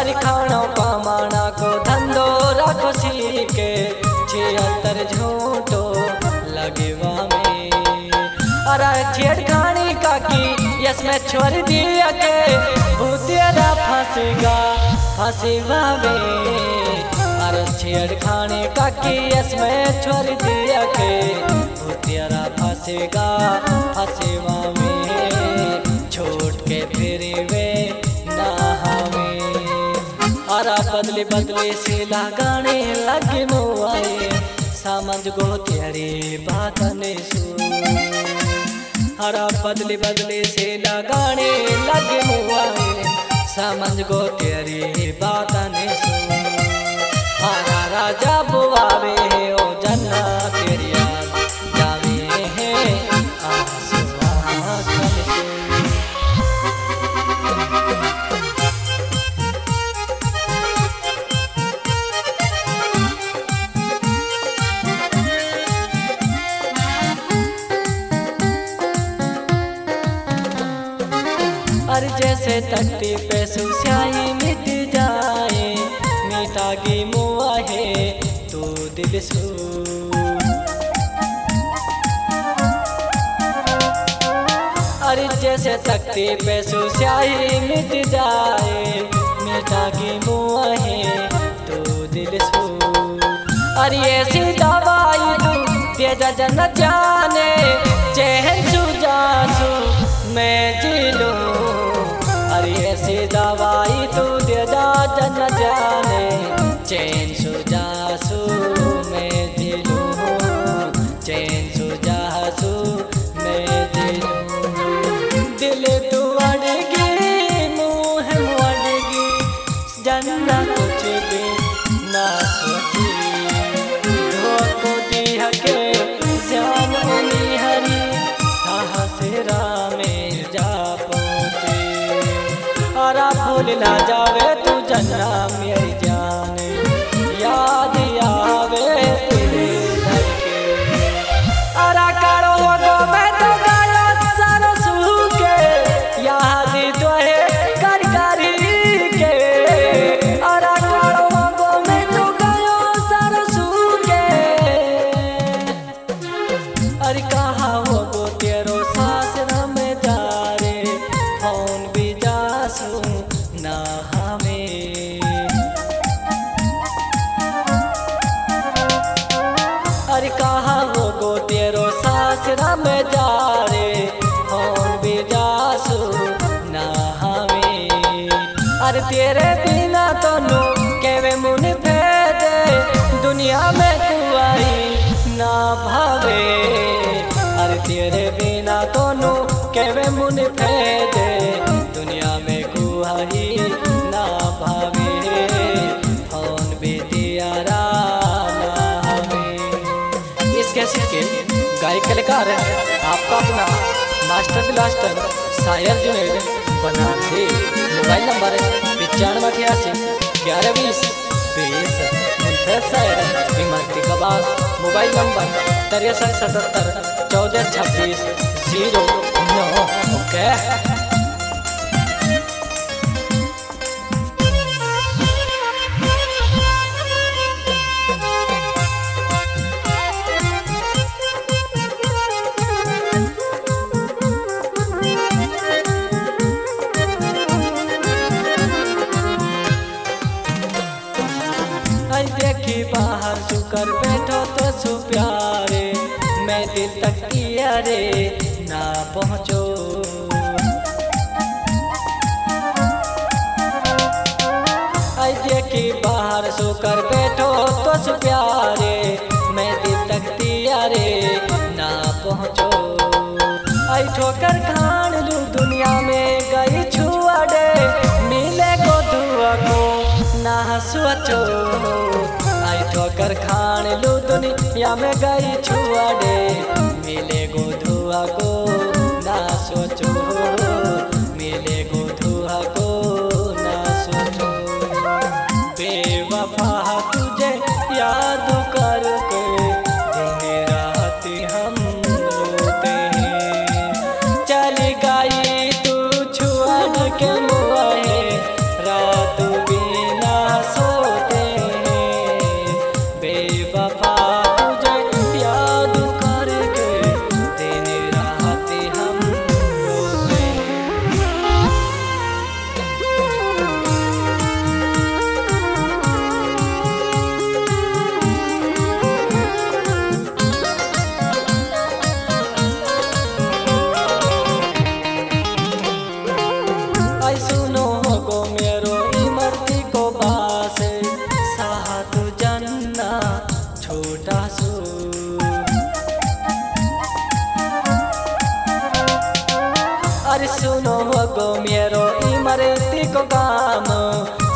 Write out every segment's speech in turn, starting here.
अरे खाना कमाना को धंधो रखो सीखे 76 झूठो लगवा में। अरे छेड़खानी काकी इसमें छोड़ दिया के भूतिया फंसेगा में। अरे छेड़खानी काकी इसमें छोड़ दिया के भूतिया फंसेगा में। छोड़ के फिर वे नहावे। अरा बदले से लगाने लगे मुआए समझ गो तेरी बात ने सुन। अरा बदले से लगाने लगे मुआए समझ गो तेरी बात ने सुन। हरा राजा बुआवे ओ जन्ना तेरी याद जावे है आसुआ कल से। अरे जैसे तट्टी पे सुस्याही मिट जाए मीठा की मुआ है तो दिल सू। अरे जैसे तट्टी पे सुस्याही मिट जाए मीठा की मुआ है तो दिल सू। अरे ऐसी दवाई तू दे जा जन जाने चैन सुजासू मैं जी लूं। अरे ऐसी दवाई तू दे जा जन जाने चैन सुजासू मैं जी लूं। चैन सुजासू मैं जी लूं। दिल तू अड़गी मुँह अड़गी जन्ना कुछ भी ना सोची। को दिया के श्याम उनी हरी साहस में जा पहुँचे। अरा भूल ना जावे तू जन्ना मेरी जान याद आवे तेरे दर के। अरा करो गो मैं तो गाया सरसू के याद तो है कर के। अरा करो गो मैं तो गाया सरसू के। अरे कहा हो गो तेरो सासरा में जा रे फोन भी जासू ना हमें। अरे कहा हो गो तेरो सासरा में जा रे फोन भी जासू ना हमें। अरे तेरे बिना तो नो केवे मुन फेदे दुनिया में कुआई ना भावे। अरे तेरे बिना तो नो केवे मुन फेदे दुनिया में कुआई ना भावे। फोन भी दिया ना हमें। इस कैसेट के गायक कलाकार आपका अपना मास्टर ब्लास्टर शायर जुनेद बनारसी। मोबाइल नंबर 95881120 मुनफरद शायर इमरती कबास। Mobile number 6377 1426 09। ओके। देखी बाहर सुकर बैठो तो सु प्यारे मैं दिल तक किया रे ना पहुँचो। आई देखी बाहर सुकर बैठो तो सु प्यारे मैं दिल तक किया रे ना पहुँचो। आई ठोकर खान लू दुनिया में गई छुआड़े मिले को धुआ को ना सोचो। आई ठोकर खान लू दुनिया में गई छुआड़े मिले गो धुआ को ना सोचो। मिले गो धुआ को ना सोचो। बेवफा तुझे याद करके दिन रात हम रोते हैं। चली गई तू छुआ के मुआए रात भी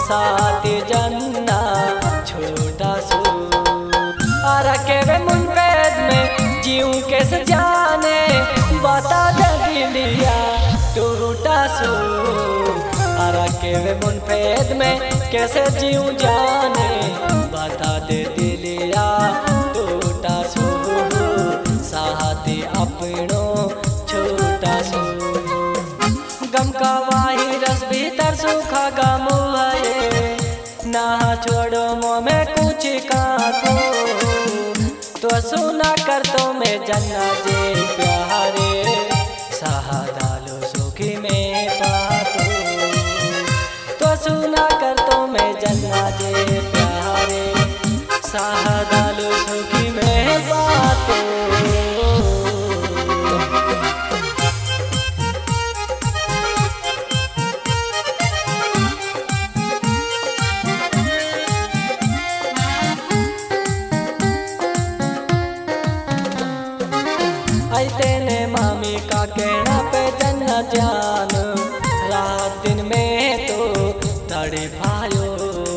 साथी जन्ना छोटा सो रखे वे मुनफेद में जीऊं कैसे जाने बता दे दिलिया टूटा सो रखे वे मुनफेद में कैसे जीऊं जाने बता दे दिलिया टूटा सो साथी अपनो छोटा सो गम का वायरस भीतर सूखा गम है ना छोड़ो मुँह में कुछ काको तो सुना कर तो मैं जन्ना जे प्यारे सहादालो सुखी में पातो तो सुना कर तो मैं जन्ना जे प्यारे सहादालो सुखी में पातो। तेने मामी का कहना पे जन्ना जान रात दिन में तो तड़े भायो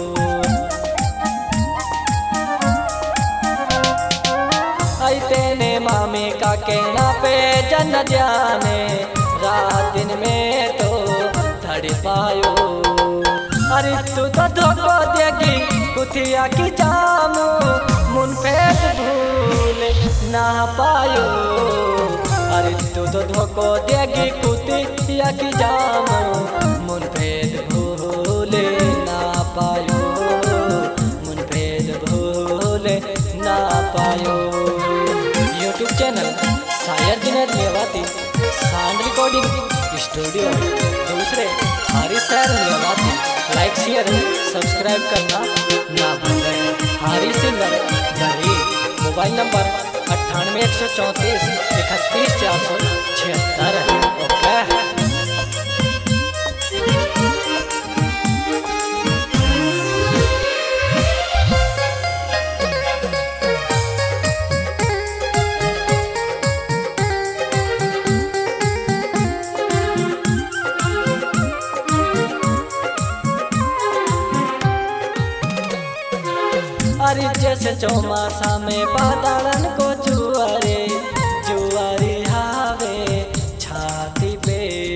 तेने मामी का कहना पे जन्ना जाने रात दिन में तो तड़े पायो। अरे तू तो धोखो देगी कुथिया की जामू मुनफेद भूल ना पायो। अरे तू तो धोखो देगी कुतिया की जामो मुनफेद भूल ना पायो मुनफेद भूल ना पायो। यूट्यूब चैनल शायर Junaid Mewati sound recording studio दूसरे हारिस शहर मेवाती। लाइक शेयर सब्सक्राइब करना ना भूलें। हारिस सिंगर गरी मोबाइल नंबर 98 134 31 476। ओके। अरे जैसे चौमासा में बादलन को जुआरे जुआरी हावे छाती पे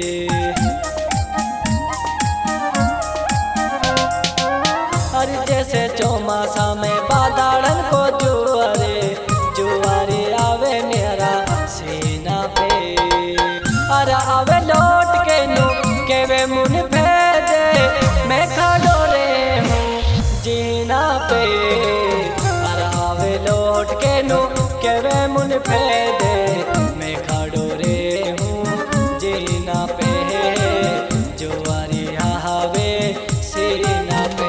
अरे जैसे चौमासा में बादलन को जुआरे जुआरी आवे मेरा सीना पे। अरे आवे लौट के नु के वे मुन भेजे मैं खड़ो रे हूँ जीना पे। लौट के नु के वे मुन फेदे मैं खड़ो रे हूँ जीना पे जुआरी हावे सीना पे।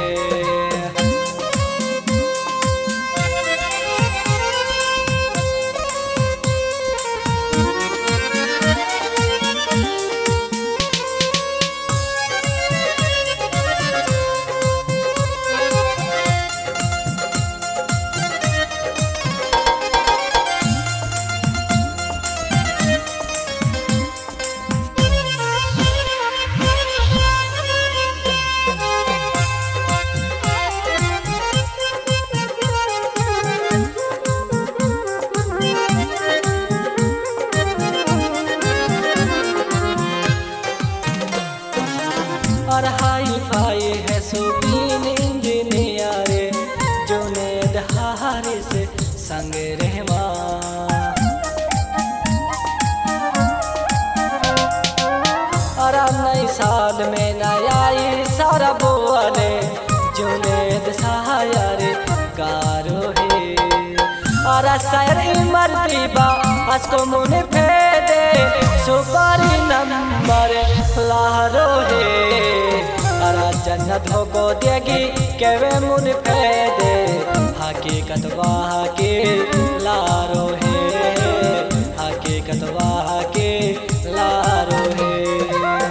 और हाई फाई है सुबीन इंजीनियर जुनैद हारिस संग रहमा। और नई साल में नया सारा बोले जुनैद शायर गारो है। और शायर मरतीबा असको मुन फेदे सुपारी नंबर लारो है। अरा जन्नत हो को देगी के वे मुन फेदे हकीकत वाह के लारो है हकीकत वाह के लारो है।